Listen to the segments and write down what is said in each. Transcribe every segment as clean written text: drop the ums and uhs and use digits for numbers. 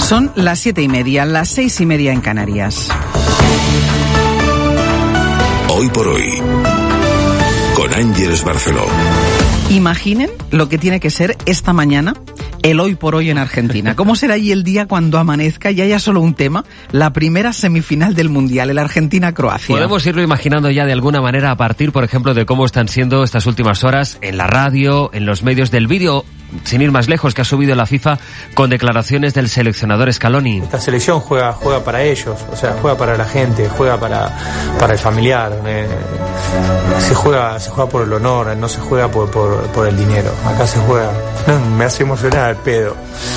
Son las 7:30, las 6:30 en Canarias. Hoy por hoy, con Ángeles Barceló. Imaginen lo que tiene que ser esta mañana el hoy por hoy en Argentina. ¿Cómo será allí el día cuando amanezca y haya solo un tema? La primera semifinal del Mundial, el Argentina-Croacia. Podemos irlo imaginando ya de alguna manera a partir, por ejemplo, de cómo están siendo estas últimas horas en la radio, en los medios del vídeo, sin ir más lejos, que ha subido la FIFA con declaraciones del seleccionador Scaloni. Esta selección juega para ellos, o sea, juega para la gente, juega para el familiar. Se juega por el honor, no se juega por el dinero. Acá se juega. Me hace emocionar el pedo.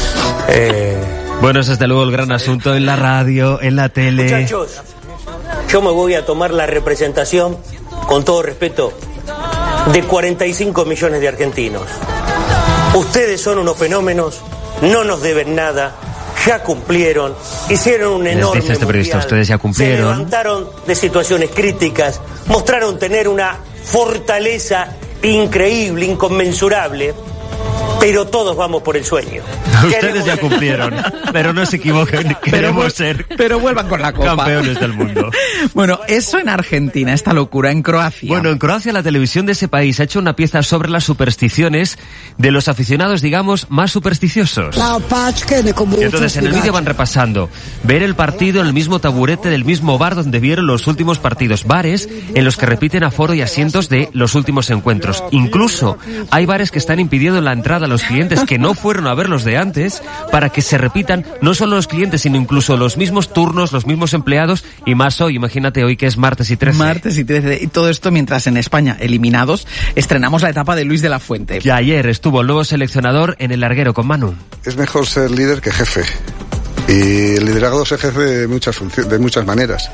Bueno, ese es desde luego el gran asunto en la radio, en la tele. Muchachos, yo me voy a tomar la representación, con todo respeto, de 45 millones de argentinos. Ustedes son unos fenómenos, no nos deben nada, ya cumplieron, hicieron un enorme Les dice este periodista, mundial, ustedes ya cumplieron. se levantaron de situaciones críticas, mostraron tener una fortaleza increíble, inconmensurable, pero todos vamos por el sueño. Ustedes ya cumplieron, pero no se equivoquen, queremos ser pero vuelvan con la copa. Campeones del mundo. Bueno, eso en Argentina, esta locura, en Croacia. Bueno, en Croacia la televisión de ese país ha hecho una pieza sobre las supersticiones de los aficionados, digamos, más supersticiosos. Y entonces en el vídeo van repasando, ver el partido en el mismo taburete del mismo bar donde vieron los últimos partidos, bares en los que repiten aforo y asientos de los últimos encuentros. Incluso hay bares que están impidiendo la entrada a los clientes que no fueron a verlos de antes para que se repitan no solo los clientes, sino incluso los mismos turnos, los mismos empleados y más hoy. Imagínate hoy que es martes y 13. Martes y 13. Y todo esto mientras en España, eliminados, estrenamos la etapa de Luis de la Fuente. Y ayer estuvo el nuevo seleccionador en el larguero con Manu. Es mejor ser líder que jefe. Y el liderazgo se ejerce de muchas maneras.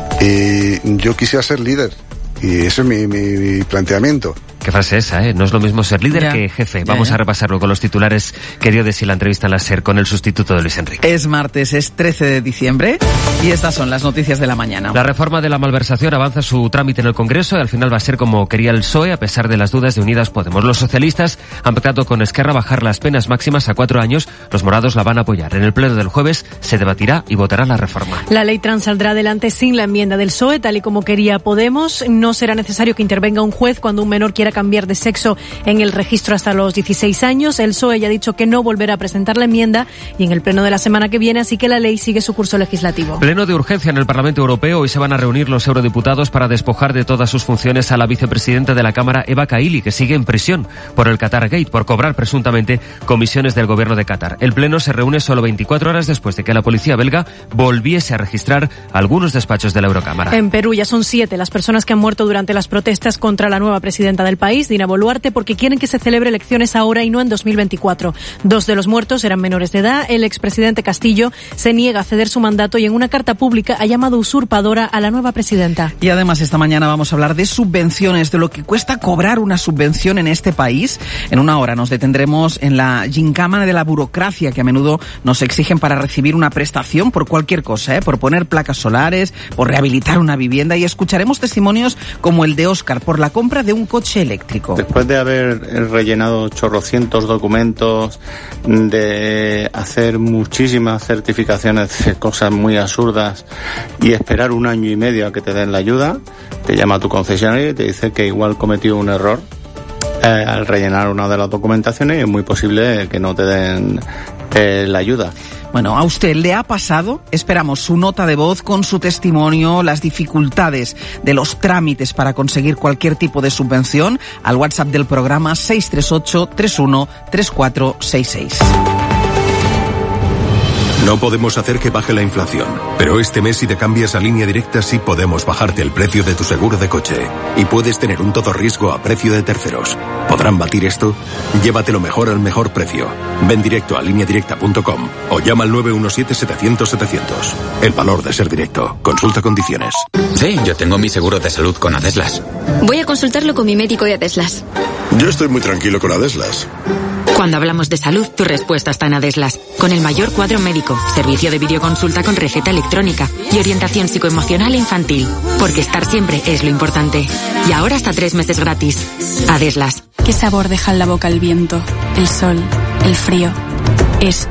Y yo quisiera ser líder. Y ese es mi planteamiento. Qué frase esa, ¿eh? No es lo mismo ser líder que jefe. Vamos a repasarlo con los titulares que dio de sí la entrevista en la SER con el sustituto de Luis Enrique. Es martes, es 13 de diciembre y estas son las noticias de la mañana. La reforma de la malversación avanza su trámite en el Congreso y al final va a ser como quería el PSOE, a pesar de las dudas de Unidas Podemos. Los socialistas han pactado con Esquerra bajar las penas máximas a 4 años. Los morados la van a apoyar. En el pleno del jueves se debatirá y votará la reforma. La ley trans saldrá adelante sin la enmienda del PSOE, tal y como quería Podemos. No será necesario que intervenga un juez cuando un menor quiera cambiar de sexo en el registro hasta los 16 años. El PSOE ya ha dicho que no volverá a presentar la enmienda y en el pleno de la semana que viene, así que la ley sigue su curso legislativo. Pleno de urgencia en el Parlamento Europeo. Hoy se van a reunir los eurodiputados para despojar de todas sus funciones a la vicepresidenta de la Cámara, Eva Kaili, que sigue en prisión por el Qatar Gate, por cobrar presuntamente comisiones del gobierno de Qatar. El pleno se reúne solo 24 horas después de que la policía belga volviese a registrar algunos despachos de la Eurocámara. En Perú ya son 7 las personas que han muerto durante las protestas contra la nueva presidenta del país, Dina Boluarte, porque quieren que se celebre elecciones ahora y no en 2024. 2 de los muertos eran menores de edad. El expresidente Castillo se niega a ceder su mandato y en una carta pública ha llamado usurpadora a la nueva presidenta. Y además esta mañana vamos a hablar de subvenciones, de lo que cuesta cobrar una subvención en este país. En una hora nos detendremos en la gincana de la burocracia que a menudo nos exigen para recibir una prestación por cualquier cosa, por poner placas solares, por rehabilitar una vivienda, y escucharemos testimonios como el de Óscar por la compra de un coche eléctrico. Después de haber rellenado chorrocientos documentos, de hacer muchísimas certificaciones de cosas muy absurdas y esperar 1 año y medio a que te den la ayuda, te llama tu concesionario y te dice que igual cometió un error al rellenar una de las documentaciones y es muy posible que no te den la ayuda. Bueno, ¿a usted le ha pasado? Esperamos su nota de voz con su testimonio, las dificultades de los trámites para conseguir cualquier tipo de subvención al WhatsApp del programa 638 31 3466. No podemos hacer que baje la inflación, pero este mes si te cambias a Línea Directa sí podemos bajarte el precio de tu seguro de coche y puedes tener un todo riesgo a precio de terceros. ¿Podrán batir esto? Llévatelo mejor al mejor precio. Ven directo a lineadirecta.com o llama al 917-700-700. El valor de ser directo. Consulta condiciones. Sí, yo tengo mi seguro de salud con Adeslas. Voy a consultarlo con mi médico de Adeslas. Yo estoy muy tranquilo con Adeslas. Cuando hablamos de salud, tu respuesta está en Adeslas. Con el mayor cuadro médico, servicio de videoconsulta con receta electrónica y orientación psicoemocional e infantil. Porque estar siempre es lo importante. Y ahora hasta 3 meses gratis. Adeslas. ¿Qué sabor deja en la boca el viento, el sol, el frío? Es